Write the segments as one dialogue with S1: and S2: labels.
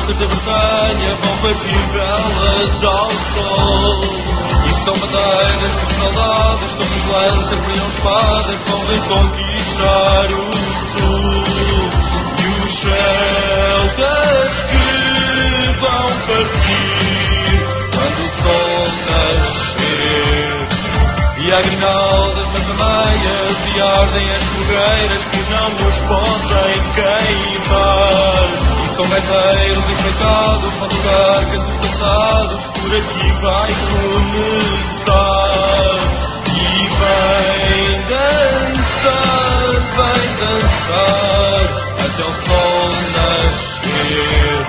S1: da Bretanha vão partir velas ao sol. E são bandeiras que escaldadas, todos lançam, brilham espadas, vão reconquistar o sul. E os celtas que vão partir quando o sol nascer. E há grinaldas nas ameias e ardem as fogueiras que não nos podem queimar. E são guerreiros enfeitados, vão tocar cantos cansados, por aqui vai começar. E vem dançar, até o sol nascer.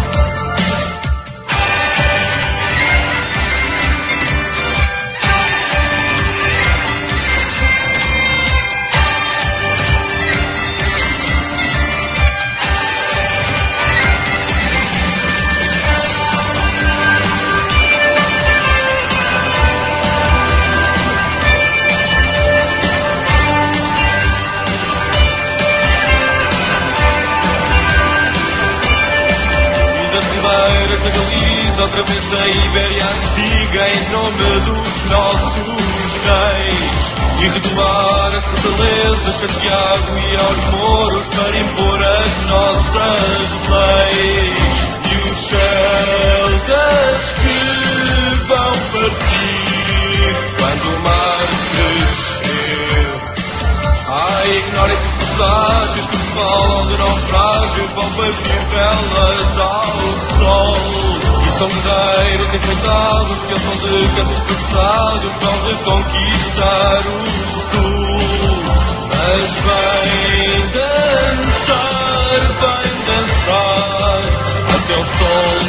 S1: Da Galiza, outra vez da Ibéria antiga, em nome dos nossos reis. E retomar as fortalezas, Santiago e aos moros, para impor as nossas leis. E os celtas que vão partir quando o mar crescer. Ai, ignorem esses presságios que falam de naufrágio, vão partir velas ao sol. E são guerreiros enfeitados que ao som de cantos passados vão reconquistar o sul. Mas vem dançar, até o sol